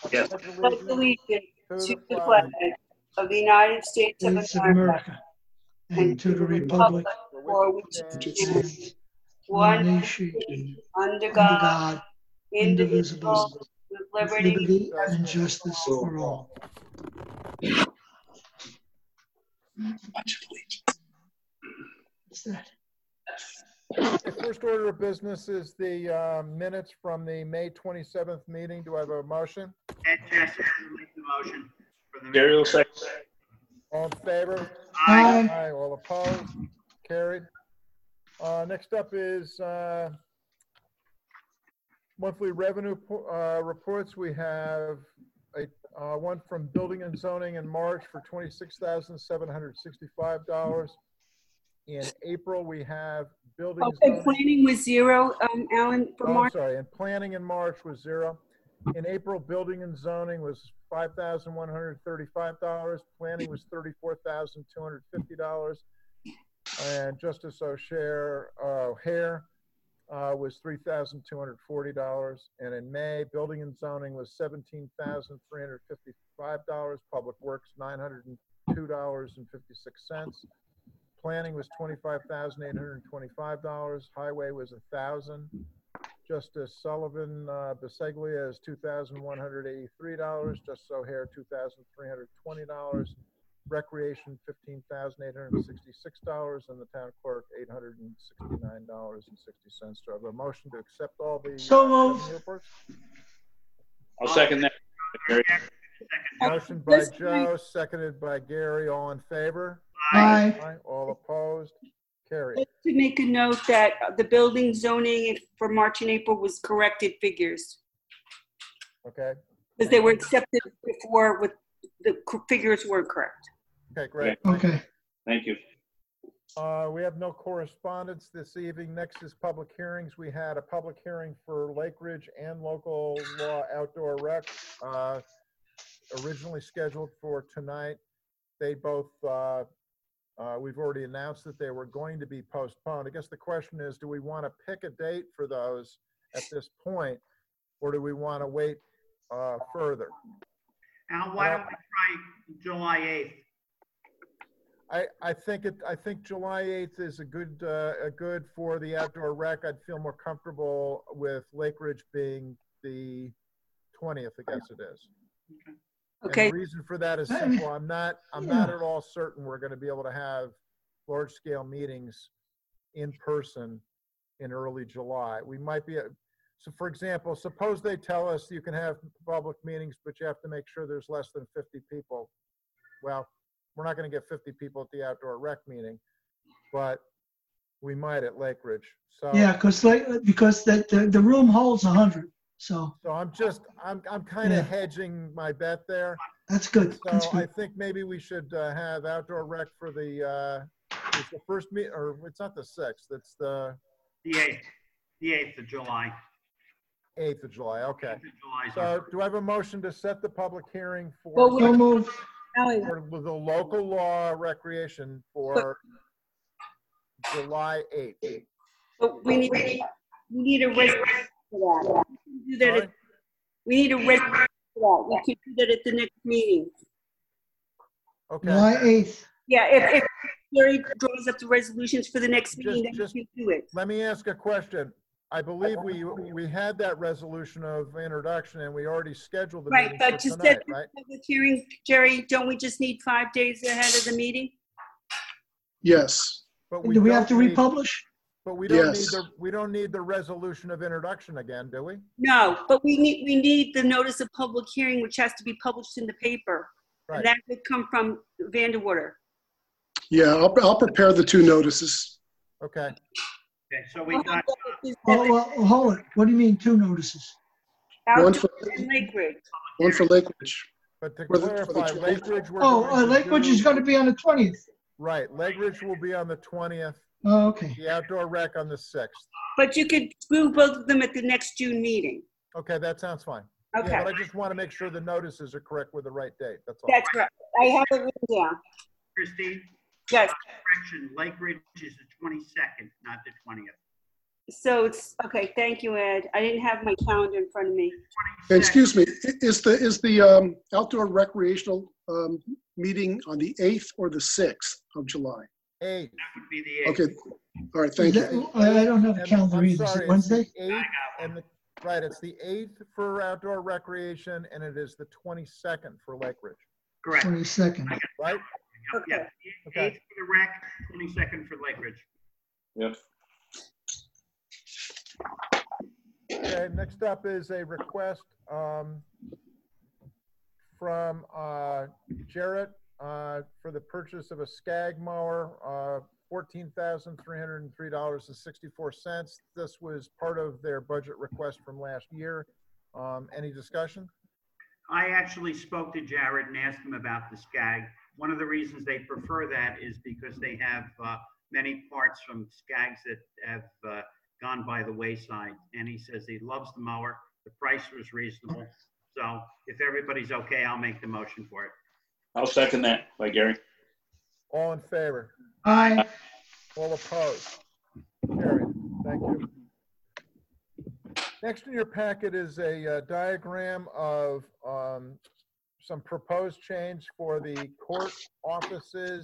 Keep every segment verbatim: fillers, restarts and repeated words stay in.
Yes. pledge allegiance to the flag of the United States of States of America America, and to the republic for which that it stands stands, one one nation, nation, under under God, God, indivisible, indivisible, with with liberty. liberty and justice for all. What's that? The first order of business is the uh, minutes from the May twenty-seventh meeting. Do I have a motion? Ed Chester will make the motion. For the Gary will second. All in favor? Aye. Aye. All opposed? Carried. Uh, Next up is uh, monthly revenue uh, reports. We have a uh, one from Building and Zoning in March for twenty-six thousand seven hundred sixty-five dollars. In April, we have Building and Okay, Zoning. planning was zero, um, Alan, for Oh, I'm March. sorry, and planning in March was zero. In April, building and zoning was five thousand one hundred thirty-five dollars. Planning was thirty-four thousand two hundred fifty dollars. And Justice O'Shea, uh, O'Hare uh, was three thousand two hundred forty dollars. And in May, building and zoning was seventeen thousand three hundred fifty-five dollars. Public Works, nine hundred two dollars and fifty-six cents. Planning was twenty-five thousand eight hundred twenty-five dollars. Highway was one thousand dollars. Justice Sullivan uh, Biseglia is two thousand one hundred eighty-three dollars. Justice O'Hare, two thousand three hundred twenty dollars. Recreation, fifteen thousand eight hundred sixty-six dollars. And the town clerk, eight hundred sixty-nine dollars and sixty cents. Do I have a motion to accept all the So uh, moved. revenue reports? I'll second that. Gary. Motion by Joe, seconded by Gary. All in favor? Aye. Aye. All opposed? Carried. Just to make a note that the building zoning for March and April was corrected figures, Okay. because they were accepted before with, the c- figures were correct. Okay, great. Okay. Thank you. Uh, we have no correspondence this evening. Next is public hearings. We had a public hearing for Lake Ridge and local law outdoor rec, uh, originally scheduled for tonight. They both, uh, uh, we've already announced that they were going to be postponed. I guess the question is, do we want to pick a date for those at this point, or do we want to wait uh, further? Al, why don't we try July eighth? I, I think it, I think July eighth is a good, uh, a good for the outdoor rec. I'd feel more comfortable with Lake Ridge being the twentieth, I guess it is. Okay, And the reason for that is simple. I'm not, I'm not at all certain we're going to be able to have large scale meetings in person in early July. We might be, so for example, suppose they tell us you can have public meetings, but you have to make sure there's less than fifty people. Well, we're not going to get fifty people at the outdoor rec meeting, but we might at Lake Ridge. So, Yeah, because like, because that, the, the room holds a hundred, so so I'm just, I'm, I'm kind of Yeah. hedging my bet there. that's good. That's So I good. think maybe we should uh, have outdoor rec for the, uh, it's the first meet, or it's not the sixth, it's the The eighth, the eighth of July. eighth of July, okay. eighth of July is our So do I have a motion to set the public hearing Well, for, So moved. Alan, for the local law recreation for July eighth? but we need, we need a resolution for that. We can do that at- Sorry? We need a resolution for that. We can do that at the next meeting. Okay, July eighth. Yeah, if, if Gary draws up the resolutions for the next meeting, then just- we can do it. let me ask a question. I believe we, we had that resolution of introduction and we already scheduled the Right, meeting but for to set tonight, the right? public hearing, Jerry, don't we just need five days ahead of the meeting? Yes, But Do we have to don't need- republish? But we don't need Yes. the, we don't need the resolution of introduction again, do we? No, but we need, we need the notice of public hearing, which has to be published in the paper. Right. And that would come from Vanderwater. yeah, I'll, I'll prepare the two notices. Okay, Okay, so we got, Well, well, hold it. What do you mean, two notices? One Outdoor for, and Lake Ridge. one for Lake Ridge. but to For the- for the clarify, Lake twentieth. Ridge, we're Oh, going uh, to Lake Ridge do- is going to be on the twentieth. Right, Lake Ridge will be on the twentieth, Oh, okay. the outdoor rec on the sixth. But you could do both of them at the next June meeting. Okay, that sounds fine. Yeah, Okay, but I just want to make sure the notices are correct with the right date, that's all. that's right. I have it written down. Christine, Yes, correction, Lake Ridge is the twenty-second, not the twentieth. So it's, okay, thank you, Ed. I didn't have my calendar in front of me. And excuse me, i- is the, is the um, outdoor recreational um, meeting on the eighth or the sixth of July? Eight. That would be the eighth. Okay, all right, thank Is you. that- I I don't have a And calendar I'm either. Is sorry, it it's the Wednesday? eighth and the, right, it's the eighth for outdoor recreation and it is the twenty-second for Lake Ridge, Correct. Twenty-second. right? Yep, Okay. yep. Okay. Eighth for the rec, twenty-second for Lake Ridge. Yep. Okay, next up is a request um, from uh, Jarrett uh, for the purchase of a Skag mower, uh, fourteen thousand three hundred three dollars and sixty-four cents. This was part of their budget request from last year. Um, Any discussion? I actually spoke to Jared and asked him about the Skag. One of the reasons they prefer that is because they have uh, many parts from Skags that have uh, gone by the wayside. And he says he loves the mower. The price was reasonable. So if everybody's okay, I'll make the motion for it. I'll second that by Gary. All in favor? Aye. All opposed? Carried. Thank you. Next in your packet is a uh, diagram of um, some proposed change for the court offices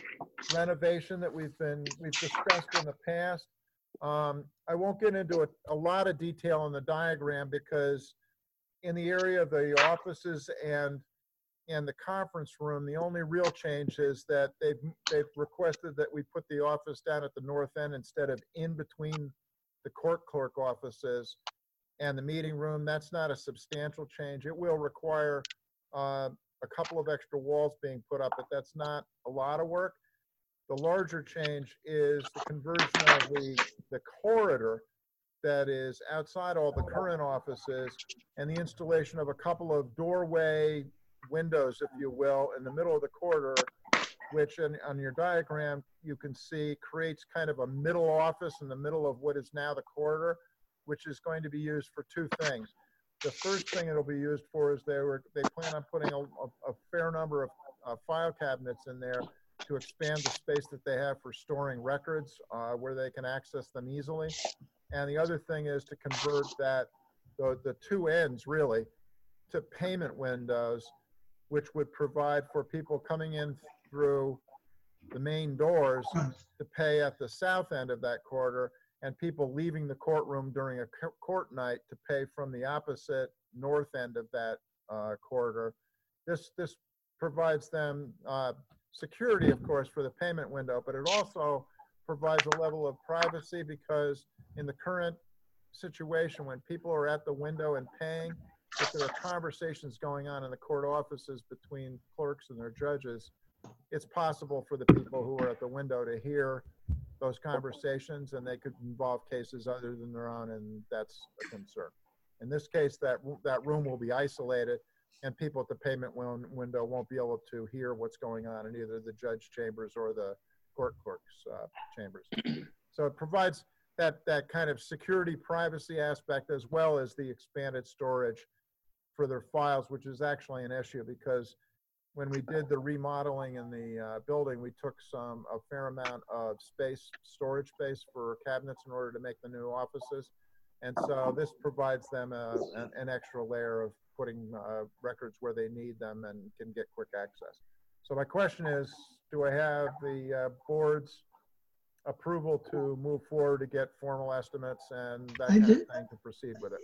renovation that we've been, we've discussed in the past. Um, I won't get into a, a lot of detail on the diagram because in the area of the offices and and the conference room, the only real change is that they've they've requested that we put the office down at the north end instead of in between the court clerk offices and the meeting room. That's not a substantial change. It will require uh, a couple of extra walls being put up, but that's not a lot of work. The larger change is the conversion of the, the corridor that is outside all the current offices and the installation of a couple of doorway windows, if you will, in the middle of the corridor, which in, on your diagram, you can see creates kind of a middle office in the middle of what is now the corridor, which is going to be used for two things. The first thing it'll be used for is they were they plan on putting a, a, a fair number of uh, file cabinets in there to expand the space that they have for storing records uh, where they can access them easily. And the other thing is to convert that, the, the two ends really, to payment windows, which would provide for people coming in through the main doors to pay at the south end of that corridor, and people leaving the courtroom during a court night to pay from the opposite north end of that uh, corridor. This, this provides them uh, security, of course, for the payment window, but it also provides a level of privacy because in the current situation, when people are at the window and paying, if there are conversations going on in the court offices between clerks and their judges, it's possible for the people who are at the window to hear those conversations, and they could involve cases other than their own, and that's a concern. In this case, that, that room will be isolated, and people at the payment win window won't be able to hear what's going on in either the judge chambers or the court clerk's uh, chambers. So it provides that, that kind of security privacy aspect as well as the expanded storage for their files, which is actually an issue because when we did the remodeling in the uh, building, we took some, a fair amount of space, storage space for cabinets in order to make the new offices. And so this provides them a, an, an extra layer of putting uh, records where they need them and can get quick access. So my question is, do I have the uh, board's approval to move forward to get formal estimates and that I kind of did- thing to proceed with it?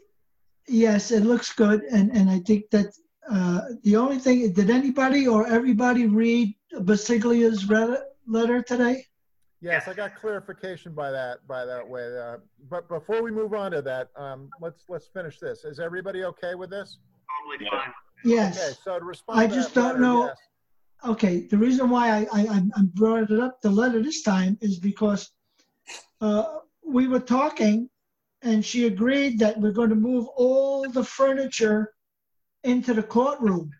Yes, it looks good, and, and I think that uh, the only thing, did anybody or everybody read Basiglia's re- letter today? Yes, I got clarification by that, by that way. Uh, but before we move on to that, um, let's, let's finish this. Is everybody okay with this? Totally Yeah. fine. Okay, Yes. so to respond I to just that don't letter, know- yes. Okay, the reason why I, I, I I brought it up, the letter this time, is because uh, we were talking and she agreed that we're going to move all the furniture into the courtroom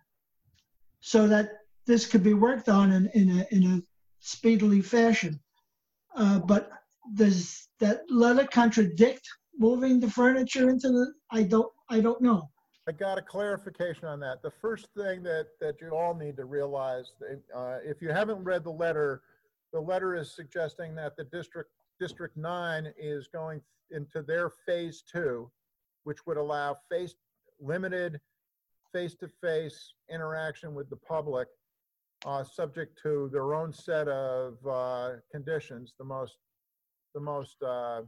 so that this could be worked on in, in, a, in a speedily fashion. Uh, but does that letter contradict moving the furniture into the, I don't, I don't know. I got a clarification on that. The first thing that, that you all need to realize, uh, if you haven't read the letter, the letter is suggesting that the district District Nine is going into their phase two, which would allow face, limited face-to-face interaction with the public, uh, subject to their own set of, uh, conditions. The most, the most, uh,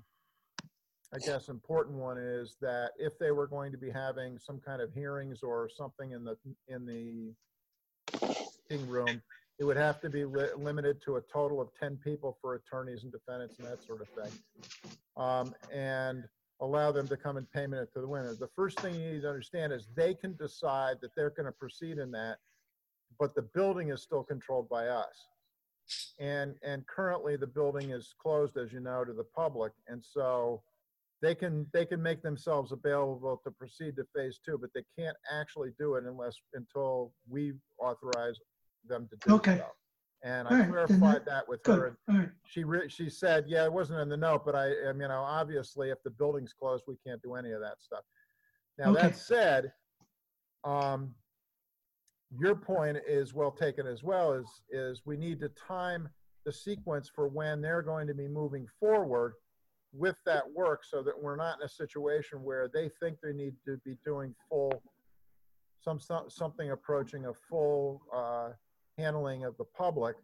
I guess, important one is that if they were going to be having some kind of hearings or something in the, in the meeting room, it would have to be li- limited to a total of ten people for attorneys and defendants and that sort of thing. Um, and allow them to come and payment it to the winner. The first thing you need to understand is they can decide that they're going to proceed in that, but the building is still controlled by us. And, and currently the building is closed, as you know, to the public. And so they can, they can make themselves available to proceed to phase two, but they can't actually do it unless, until we authorize them to do Okay. so. And All I right, then clarified that- that with her. Good, all right. She re- she said, yeah, it wasn't in the note, but I, I mean, you know, obviously if the building's closed, we can't do any of that stuff. Now, Okay. that said, um, your point is well taken as well, is, is we need to time the sequence for when they're going to be moving forward with that work so that we're not in a situation where they think they need to be doing full, some, some something approaching a full uh, handling of the public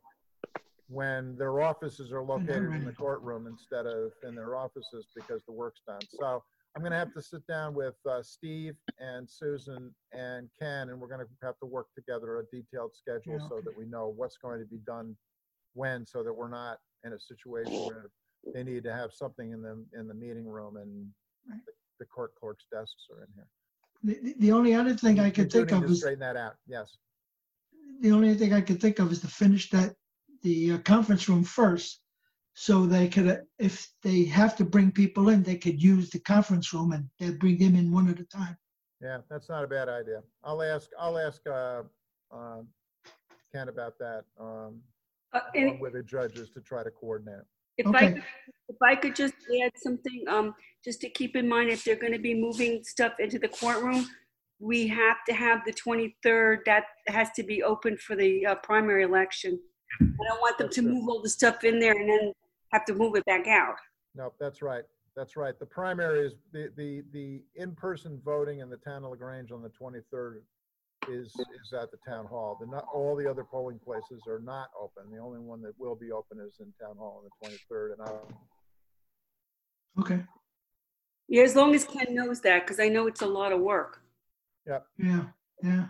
when their offices are located in the courtroom instead of in their offices because the work's done. So I'm going to have to sit down with uh, Steve and Susan and Ken, and we're going to have to work together a detailed schedule Yeah, so okay. that we know what's going to be done when, so that we're not in a situation where they need to have something in the, in the meeting room and Right. the, the court clerk's desks are in here. The, the- the only other thing I We could do think need of to is, straighten that out, yes. the only thing I could think of is to finish that, the uh, conference room first. So they could, uh, if they have to bring people in, they could use the conference room and they bring them in one at a time. Yeah, that's not a bad idea. I'll ask, I'll ask uh, uh, Ken about that, um, Uh, along and with the judges to try to coordinate. if I, Okay. could- if I could just add something, um, just to keep in mind, if they're gonna be moving stuff into the courtroom, we have to have the twenty-third, that has to be open for the uh, primary election. I don't want them That's to true. move all the stuff in there and then have to move it back out. No, that's right. That's right. The primary is, the, the, the in-person voting in the town of LaGrange on the twenty-third is, is at the town hall. The not, all the other polling places are not open. The only one that will be open is in town hall on the twenty-third. And I'll, Okay, Yeah, as long as Ken knows that, because I know it's a lot of work. yeah, yeah.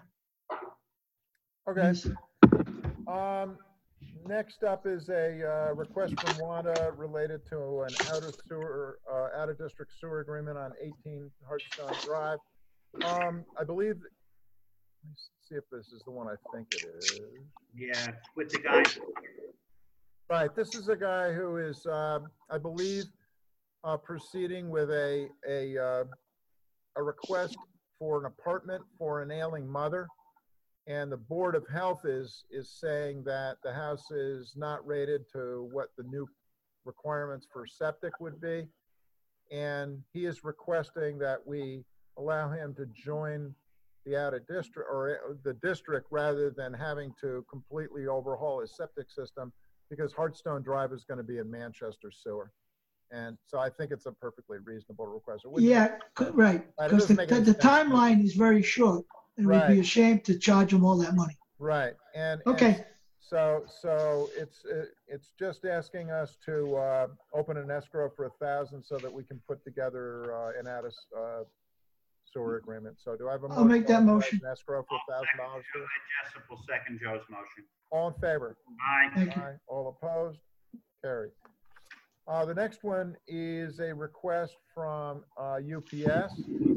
okay. Yes. Um, next up is a, uh, request from Wanda related to an out of sewer, uh, out of district sewer agreement on eighteen Hartstone Drive. Um, I believe, let me see if this is the one I think it is. Yeah, with the guys. Right, this is a guy who is, uh, I believe, uh, proceeding with a, a, uh, a request for an apartment for an ailing mother. And the Board of Health is, is saying that the house is not rated to what the new requirements for septic would be. And he is requesting that we allow him to join the out of district, or the district, rather than having to completely overhaul his septic system, because Hartstone Drive is going to be in Manchester sewer. And so I think it's a perfectly reasonable request. It wouldn't- Yeah, co- right, Right, it because the, doesn't make any the sense. timeline is very short. It would be Right. a shame to charge them all that money. Right, and. and Okay. So, so it's, uh, it's just asking us to, uh, open an escrow for a thousand so that we can put together, uh, an out of, uh, sewer agreement. So do I have a motion? I'll make that to authorize motion. an escrow for a thousand dollars? Joe and Jessup will second Joe's motion. All in favor? Aye. Thank you. Aye. All opposed? Carried. Uh, the next one is a request from, uh, U P S.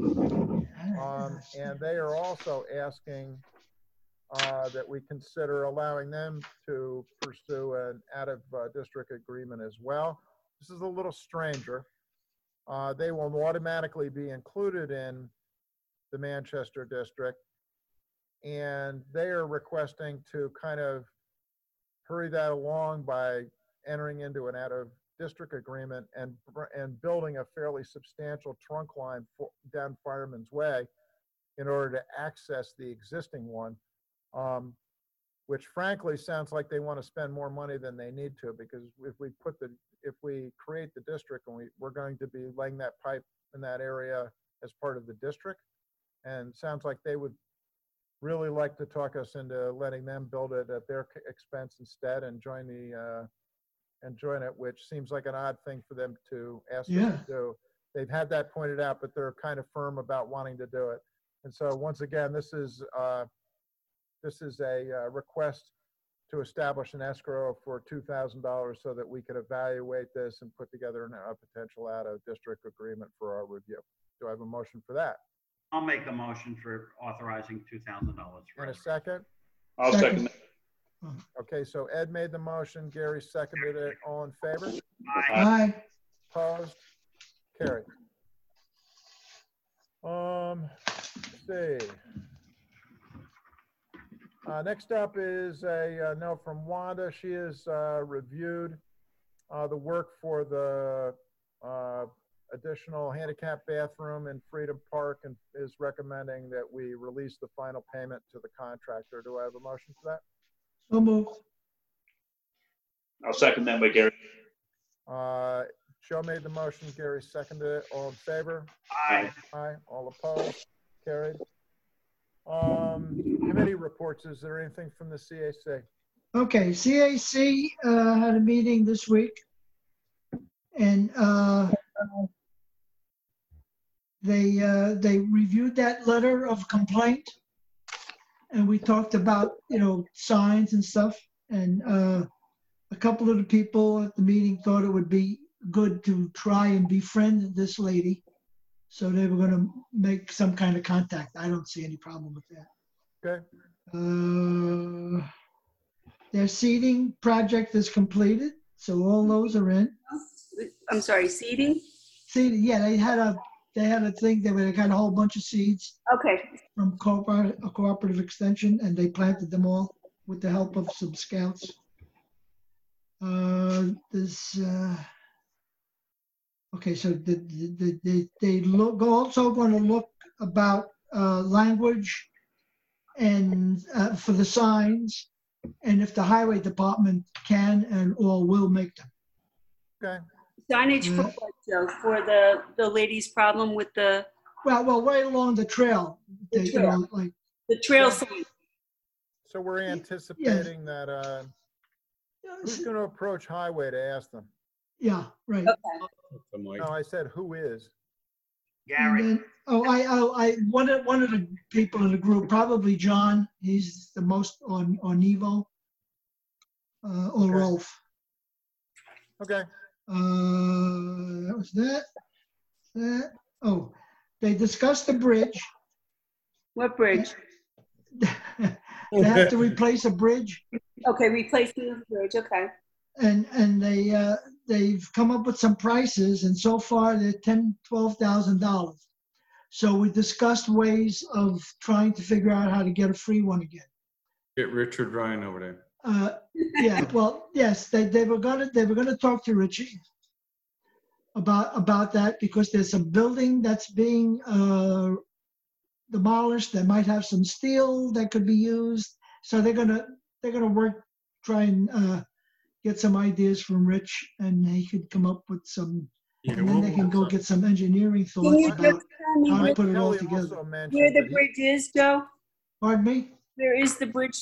Um, and they are also asking, uh, that we consider allowing them to pursue an out-of-district agreement as well. This is a little stranger. Uh, they will automatically be included in the Manchester district. And they are requesting to kind of hurry that along by entering into an out-of-district agreement and, and building a fairly substantial trunk line for, down Fireman's Way in order to access the existing one. Um, which frankly sounds like they want to spend more money than they need to, because if we put the if we create the district and we, we're going to be laying that pipe in that area as part of the district. And sounds like they would really like to talk us into letting them build it at their expense instead and join the, uh, and join it, which seems like an odd thing for them to ask us Yeah. to do. They've had that pointed out, but they're kind of firm about wanting to do it. And so once again, this is, uh, this is a uh, request to establish an escrow for two thousand dollars so that we could evaluate this and put together an- a potential out-of-district agreement for our review. Do I have a motion for that? I'll make a motion for authorizing two thousand dollars. And a second? I'll second that. Okay, so Ed made the motion, Gary seconded it. All in favor? Aye. Aye. Opposed? Carried. Um, let's see. Uh, next up is a uh, note from Wanda. She has uh, reviewed uh, the work for the uh, additional handicap bathroom in Freedom Park and is recommending that we release the final payment to the contractor. Do I have a motion for that? So moved. I'll second that by Gary. Uh, Joe made the motion, Gary seconded it. All in favor? Aye. Aye. All opposed? Carried. Um, committee reports. Is there anything from the C A C? Okay, C A C uh, had a meeting this week. And uh, they, uh, they reviewed that letter of complaint. And we talked about, you know, signs and stuff. And uh, a couple of the people at the meeting thought it would be good to try and befriend this lady. So they were gonna make some kind of contact. I don't see any problem with that. Okay. Uh, Their seeding project is completed, so all those are in. I'm sorry, seating? Seeding, yeah, they had a, they had a thing, they were- they got a whole bunch of seeds Okay, from cooperative, a cooperative extension, and they planted them all with the help of some scouts. Uh, this, uh, okay, so the, the, the, they look, also gonna look about, uh, language and, uh, for the signs, and if the highway department can and or will make them. Okay. signage for Mm. what, Joe? For the, the lady's problem with the, Well, well, right along the trail, The they, you know, like, the trail sign? So we're anticipating that, uh, who's going to approach highway to ask them? yeah, right. Okay. No, I said, who is? And Gary. then, oh, I, oh, I, one of, one of the people in the group, probably John, he's the most on, on Evo. Uh, or Okay. Rolf. Okay. Uh, that was that. That, oh, they discussed the bridge. What bridge? They have to replace a bridge, Okay, replacing the bridge, okay. and, and they, uh, they've come up with some prices, and so far they're ten, twelve thousand dollars. So we discussed ways of trying to figure out how to get a free one again. Get Richard Ryan over there. Uh, yeah, well, yes, they, they were gonna, they were gonna talk to Richie about, about that, because there's a building that's being, uh, demolished, that might have some steel that could be used. So they're gonna, they're gonna work, try and, uh, get some ideas from Rich, and he could come up with some, Yeah, and then they we'll- can go get some engineering Can thoughts you just about, tell me how to where- Mike put it all Kelly together. also mentioned where the that he- bridge is, Joe? pardon me, Where is the bridge?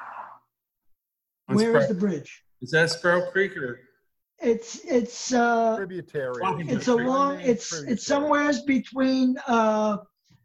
on where is Sprout- the bridge? Is that Sparrow Creek or? It's, it's, uh, tributary. Walking it's Creek. along, it's, it's somewheres between, uh,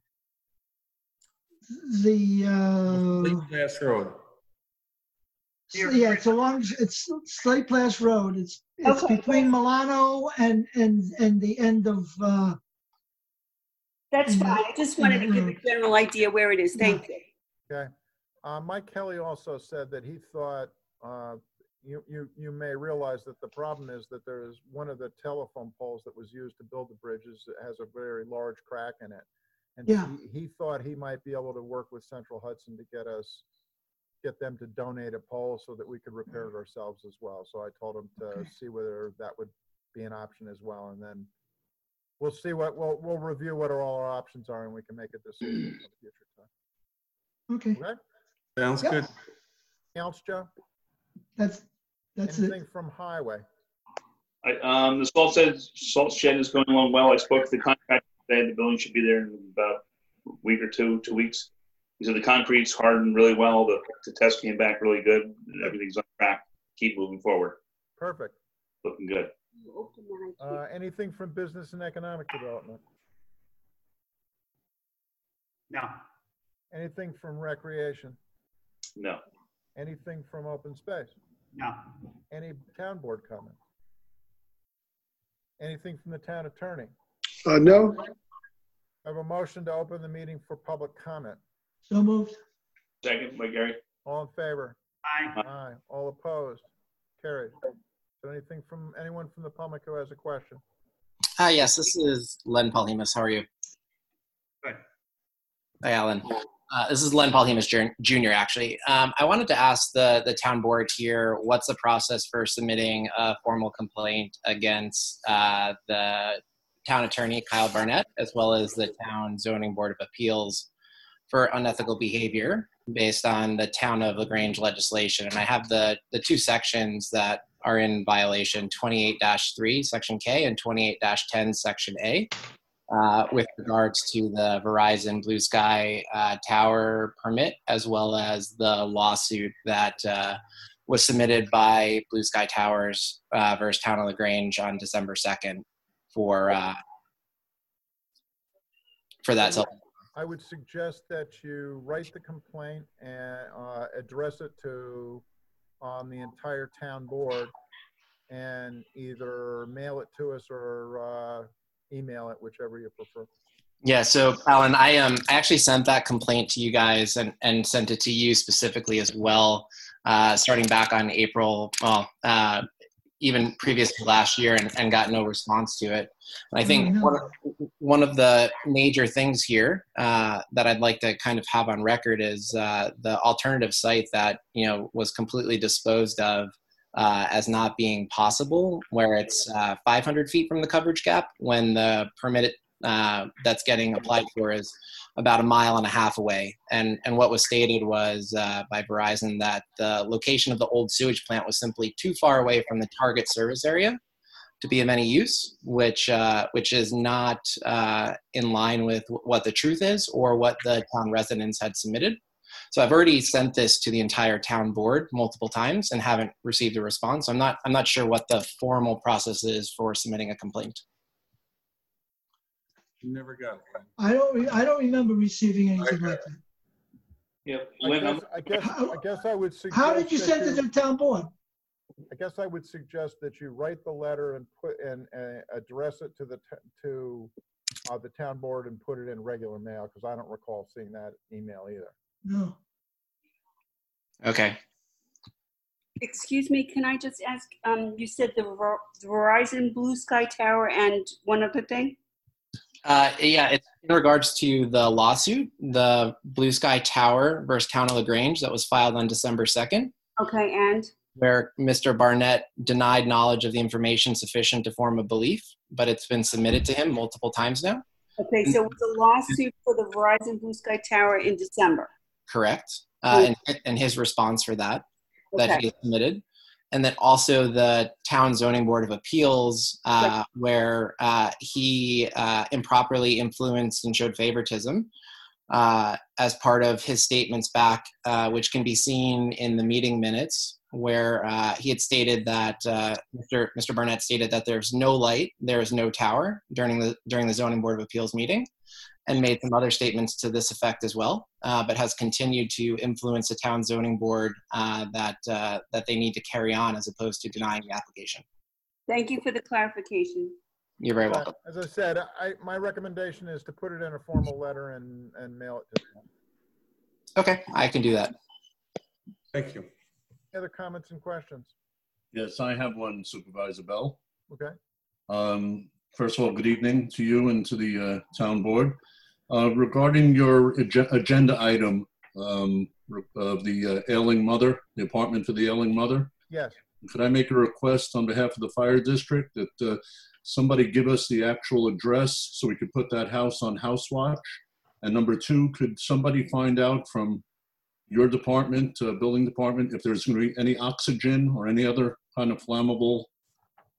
the, uh, Lake Pass Road. Near yeah, it's along, it's Slate Pass Road. It's, it's Okay. between Milano and, and, and the end of, uh, That's In the- fine, I just in wanted the to give a road. general idea where it is, thank you. Okay. Uh, Mike Kelly also said that he thought, uh, you, you, you may realize that the problem is that there is one of the telephone poles that was used to build the bridges that has a very large crack in it. And Yeah. he, he thought he might be able to work with Central Hudson to get us, get them to donate a pole so that we could repair it ourselves as well. So I told him to Okay. see whether that would be an option as well. And then we'll see what, we'll, we'll review what all our options are and we can make a decision at a future time. okay, Okay? Sounds Yep. good. Anything else, Joe? that's, that's it. Anything from highway? I, um, the salt shed, salt shed is going along well. I spoke to the contractor today. The building should be there in about a week or two, two weeks. He said the concrete's hardened really well. The, the test came back really good. And everything's on track. Keep moving forward. Perfect. Looking good. Open that, I Uh, can't- anything from business and economic development? No, Anything from recreation? No. Anything from open space? no, Any town board comments? Anything from the town attorney? Uh, no, I have a motion to open the meeting for public comment. So moved. Second by Gary. All in favor? I, Aye. All opposed? Carried. Is there anything from anyone from the public who has a question? Hi, yes, this is Len Paulhemus. How are you? good. Hi, Alan. Uh, this is Len Paulhemus Jun- Junior actually. Um, I wanted to ask the, the town board here, what's the process for submitting a formal complaint against uh, the town attorney, Kyle Barnett, as well as the town zoning board of appeals for unethical behavior based on the town of LaGrange legislation? And I have the, the two sections that are in violation, twenty-eight dash three, section K, and twenty-eight dash ten, section A. Uh, with regards to the Verizon Blue Sky uh, Tower permit, as well as the lawsuit that uh, was submitted by Blue Sky Towers uh, versus Town of LaGrange on December second for uh, for that. So, I would suggest that you write the complaint and uh, address it to um, the entire town board and either mail it to us or uh, email it, whichever you prefer. yeah, so Alan, I um I actually sent that complaint to you guys and, and sent it to you specifically as well, uh, starting back on April, well, uh, even previous to last year, and, and got no response to it. And I think Oh, no. one, of, one of the major things here uh, that I'd like to kind of have on record is uh, the alternative site that, you know, was completely disposed of uh, as not being possible, where it's uh, five hundred feet from the coverage gap when the permit uh, that's getting applied for is about a mile and a half away. And, and what was stated was uh, by Verizon that the location of the old sewage plant was simply too far away from the target service area to be of any use, which uh, which is not uh, in line with what the truth is or what the town residents had submitted. So I've already sent this to the entire town board multiple times and haven't received a response. I'm not I'm not sure what the formal process is for submitting a complaint. You never got it. I don't, re- I don't remember receiving anything like that. Yep. I Lynn, I'm- guess, I guess, I guess I would suggest. How did you that send it to the town board? I guess I would suggest that you write the letter and put, and uh, address it to the, t- to uh, the town board and put it in regular mail, because I don't recall seeing that email either. No. Okay. Excuse me, can I just ask, um, you said the Ver- Verizon Blue Sky Tower and one other thing? Uh, yeah, it's in regards to the lawsuit, the Blue Sky Tower versus Town of LaGrange that was filed on December second, Okay, and, where Mister Barnett denied knowledge of the information sufficient to form a belief, but it's been submitted to him multiple times now. okay, so it was a lawsuit for the Verizon Blue Sky Tower in December. Correct. Uh, and, and his response for that, that Okay, he submitted. And then also the Town Zoning Board of Appeals, uh, where uh, he uh, improperly influenced and showed favoritism uh, as part of his statements back, uh, which can be seen in the meeting minutes, where uh, he had stated that uh, Mister Mister Barnett stated that there's no light, there is no tower during the during the Zoning Board of Appeals meeting, and made some other statements to this effect as well, uh, but has continued to influence the town zoning board uh, that uh, that they need to carry on as opposed to denying the application. thank you for the clarification. You're very Uh, welcome. As I said, I, my recommendation is to put it in a formal letter and, and mail it to them. Okay, I can do that. Thank you. Any other comments and questions? Yes, I have one, Supervisor Bell. Okay. Um, First of all, good evening to you and to the uh, town board. Uh, Regarding your ag- agenda item um, of the uh, ailing mother, the apartment for the ailing mother, Yes. could I make a request on behalf of the fire district that uh, somebody give us the actual address so we could put that house on house watch? And number two, could somebody find out from your department, uh, building department, if there's going to be any oxygen or any other kind of flammable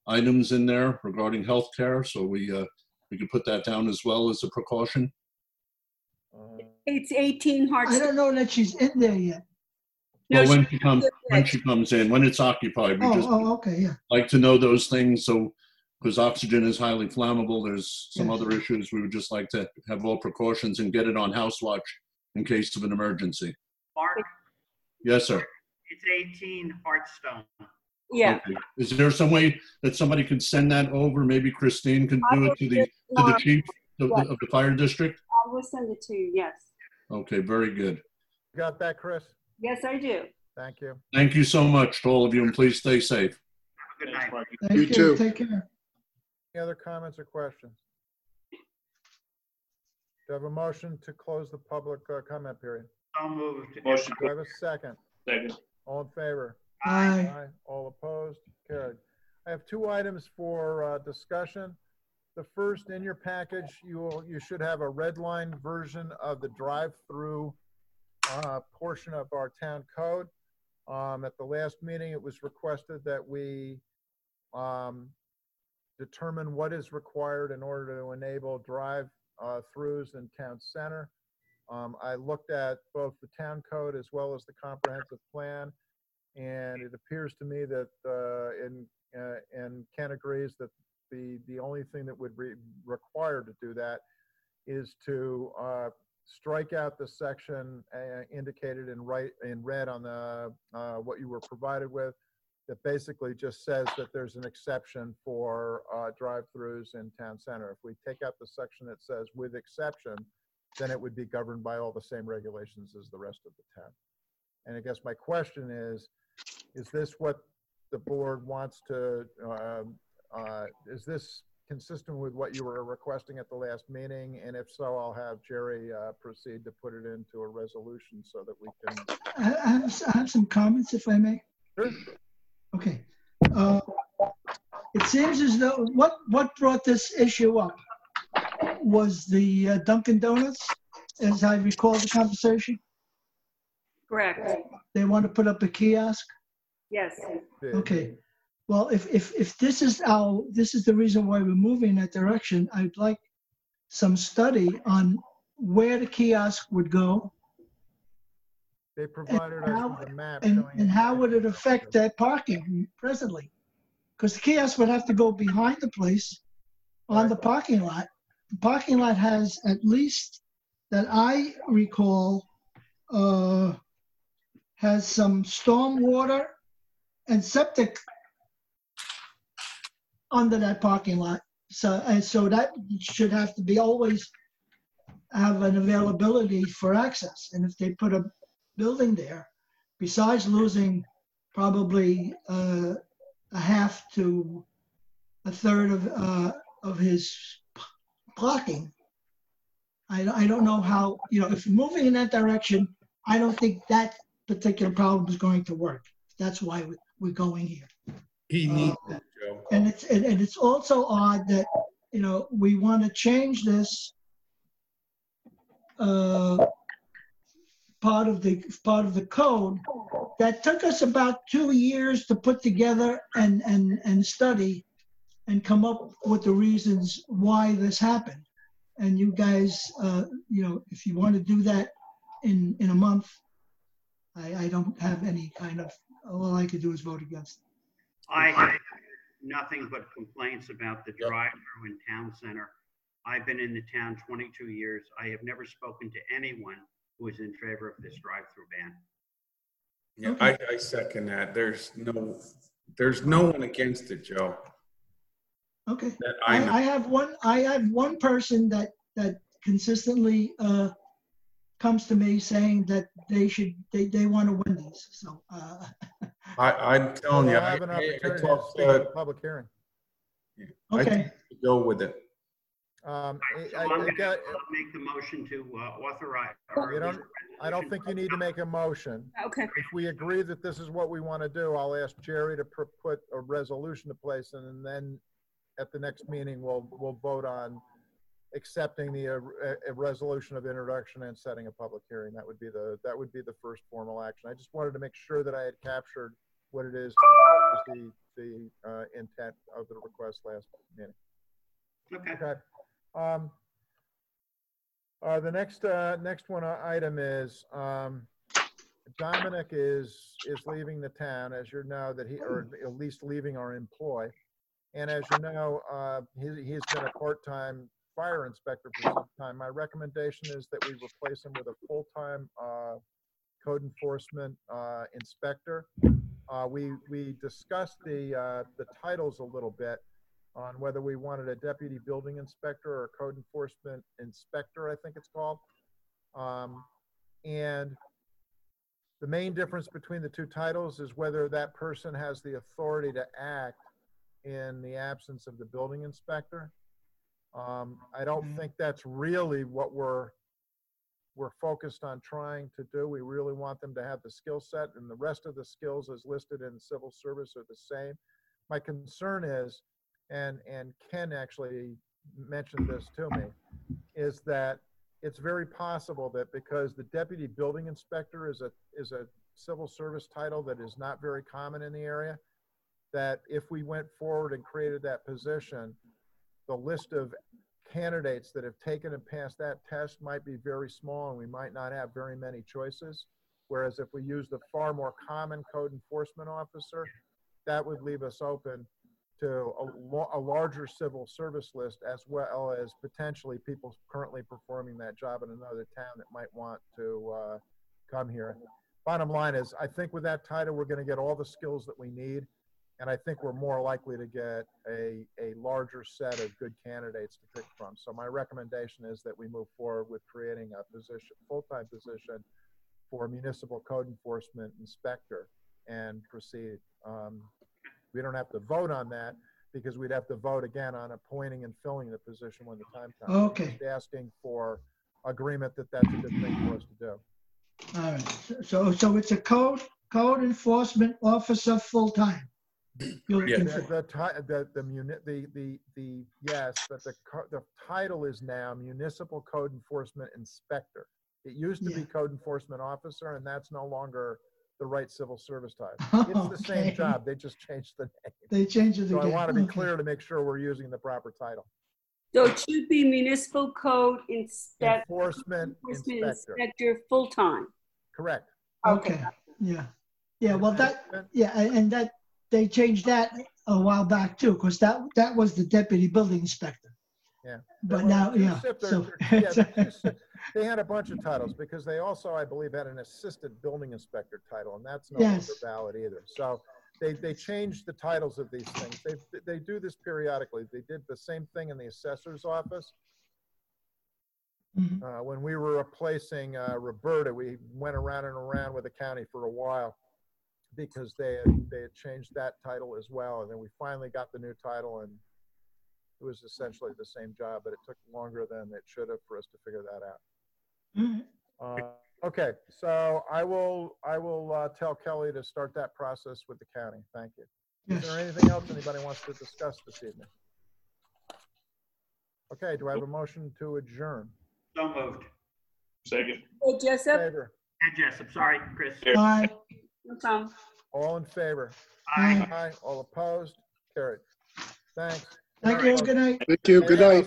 items in there regarding healthcare, so we, uh, we could put that down as well as a precaution. Uh, It's eighteen Hart. I don't know that she's in there yet. No, Well, when she- she comes, when she comes in, when it's occupied, we Oh, just oh, okay, yeah. like to know those things, so, because oxygen is highly flammable, there's some Yes. other issues, we would just like to have all precautions and get it on house watch in case of an emergency. Mark, Yes, sir. it's eighteen Hartstone. Yeah. Okay. Is there some way that somebody could send that over? Maybe Christine can I do will it to the, just, to the um, chief of the, yeah. of the fire district? I will send it to you, yes. Okay, very good. Got that, Chris? Yes, I do. Thank you. Thank you so much to all of you, and please stay safe. Good Thanks, night. Mark. Thank You you, too. take care. Any other comments or questions? Do I have a motion to close the public uh, comment period? So moved. Motion Do I have a second? second. All in favor? Aye. Aye. All opposed? Carried. I have two items for uh, discussion. The first, in your package, you will, you should have a red line version of the drive-through uh, portion of our town code. Um, At the last meeting, it was requested that we um, determine what is required in order to enable drive-throughs in town center. Um, I looked at both the town code as well as the comprehensive plan, and it appears to me that, uh, in, uh, and Ken agrees that the, the only thing that would be required to do that is to uh, strike out the section uh, indicated in right, in red on the, uh, what you were provided with, that basically just says that there's an exception for uh, drive-throughs in town center. If we take out the section that says with exception, then it would be governed by all the same regulations as the rest of the town. And I guess my question is, is this what the board wants to, um, uh, is this consistent with what you were requesting at the last meeting? And if so, I'll have Jerry uh, proceed to put it into a resolution so that we can. I I have, I have some comments, if I may. Sure. Okay. Uh, It seems as though, what, what brought this issue up was the uh, Dunkin' Donuts, as I recall the conversation. Correct. They want to put up a kiosk. Yes. Okay. Well, if, if, if this is our, this is the reason why we're moving in that direction, I'd like some study on where the kiosk would go They provided us how- with a map and, showing. and how would it affect that parking presently? Because the kiosk would have to go behind the place on the parking lot. The parking lot has, at least that I recall, uh, has some storm water and septic under that parking lot. So, and so that should have to be always have an availability for access. And if they put a building there, besides losing probably uh, a half to a third of, uh, of his parking, I, I don't know how, you know, if moving in that direction, I don't think that particular problem is going to work. That's why we- we're going here. He Uh, needs it, Joe. And it's, and and it's also odd that, you know, we want to change this uh, part of the, part of the code that took us about two years to put together and, and, and study and come up with the reasons why this happened. And you guys, uh, you know, if you want to do that in, in a month, I, I don't have any kind of, all I could do is vote against. I have nothing but complaints about the drive-through in town center. I've been in the town twenty-two years. I have never spoken to anyone who is in favor of this drive-through ban. Yeah, I, I second that. There's no, there's no one against it, Joe. Okay. That I I, know. I have one, I have one person that, that consistently uh, comes to me saying that they should, they, they want a Wendy's, so. uh, I, I'm telling you, We'll I, have an I opportunity to talked, speak at uh, the public hearing. I Okay. think we should go with it. Um, I- So I- I'm I gonna got- I'll make the motion to uh, authorize. or You don't- I don't think you need to make a motion. Okay. If we agree that this is what we want to do, I'll ask Jerry to pr- put a resolution to place, and then at the next meeting, we'll, we'll vote on accepting the, uh, a, a resolution of introduction and setting a public hearing. That would be the, that would be the first formal action. I just wanted to make sure that I had captured what it is, was the, the uh, intent of the request last meeting. Okay. Okay. Um, uh, the next, uh, next one uh, item is, um, Dominic is, is leaving the town, as you know, that he, or at least leaving our employ. And as you know, uh, he, he's been a part-time fire inspector for some time. My recommendation is that we replace him with a full-time, uh, code enforcement, uh, inspector. Uh, we, we discussed the, uh, the titles a little bit on whether we wanted a deputy building inspector or a code enforcement inspector, I think it's called. Um, and the main difference between the two titles is whether that person has the authority to act in the absence of the building inspector. Um, I don't think that's really what we're, we're focused on trying to do. We really want them to have the skill set, and the rest of the skills as listed in civil service are the same. My concern is, and, and Ken actually mentioned this to me, is that it's very possible that because the deputy building inspector is a, is a civil service title that is not very common in the area, that if we went forward and created that position, the list of candidates that have taken and passed that test might be very small, and we might not have very many choices. Whereas if we use the far more common code enforcement officer, that would leave us open to a, a larger civil service list, as well as potentially people currently performing that job in another town that might want to uh, come here. Bottom line is, I think with that title, we're going to get all the skills that we need. And I think we're more likely to get a, a larger set of good candidates to pick from. So my recommendation is that we move forward with creating a position, full-time position for municipal code enforcement inspector and proceed. Um, we don't have to vote on that because we'd have to vote again on appointing and filling the position when the time comes. Okay. We're just asking for agreement that that's a good thing for us to do. All right. So, so it's a code, code enforcement officer full-time. You're Yeah. looking The, for. the, ti- the, the, muni- the, the, the, yes, but the, co- the title is now Municipal Code Enforcement Inspector. It used to be Yeah. Code Enforcement Officer, and that's no longer the right civil service title. It's the same Okay. job, they just changed the name. They changed it So again. I want to be Okay. clear to make sure we're using the proper title. So it should be municipal code inspector, Enforcement enforcement Inspector, inspector, full-time. correct. Okay. Yeah. Yeah. Well, that, yeah, and and that, they changed that a while back too, because that, that was the deputy building inspector. Yeah. But There now, were two yeah, sip- there- so. there- yeah, there were two sip- They had a bunch of titles because they also, I believe, had an assistant building inspector title, and that's no longer Yes. valid either. So they, they changed the titles of these things. They, they do this periodically. They did the same thing in the assessor's office. Mhm. Uh, when we were replacing uh, Roberta, we went around and around with the county for a while because they had, they had changed that title as well. And then we finally got the new title, and it was essentially the same job, but it took longer than it should have for us to figure that out. All right. Uh, okay, so I will, I will uh, tell Kelly to start that process with the county. Thank you. Is there Yes. anything else anybody wants to discuss this evening? Okay, do I have a motion to adjourn? So moved. Second. Hey, Jessup, Favor? And Jessup, sorry, Chris. All right. no problem. All in favor? Aye. Aye. All opposed? Carried. Thanks. Thank you. Good night. Thank you. Good night.